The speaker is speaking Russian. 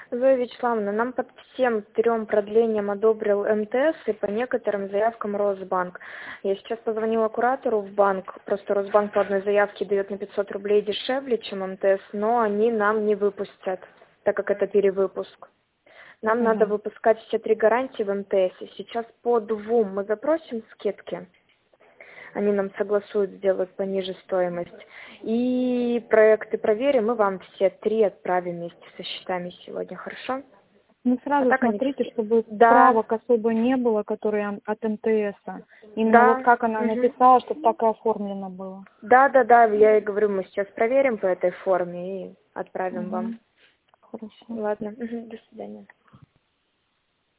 Зоя Вячеславовна, нам под всем 3 продлениям одобрил МТС и по некоторым заявкам Росбанк. Я сейчас позвонила куратору в банк, просто Росбанк по одной заявке дает на 500 рублей дешевле, чем МТС, но они нам не выпустят, так как это перевыпуск. Нам надо выпускать все 3 гарантии в МТС. Сейчас по 2 мы запросим скидки. Они нам согласуют, сделают пониже стоимость. И проекты проверим, мы вам все 3 отправим вместе со счетами сегодня, хорошо? Ну, сразу так смотрите, они... чтобы Да. справок особо не было, которые от МТС. Именно Да. вот как она написала, чтобы так и оформлено было. Да, я и говорю, мы сейчас проверим по этой форме и отправим вам. Хорошо. Ладно, до свидания.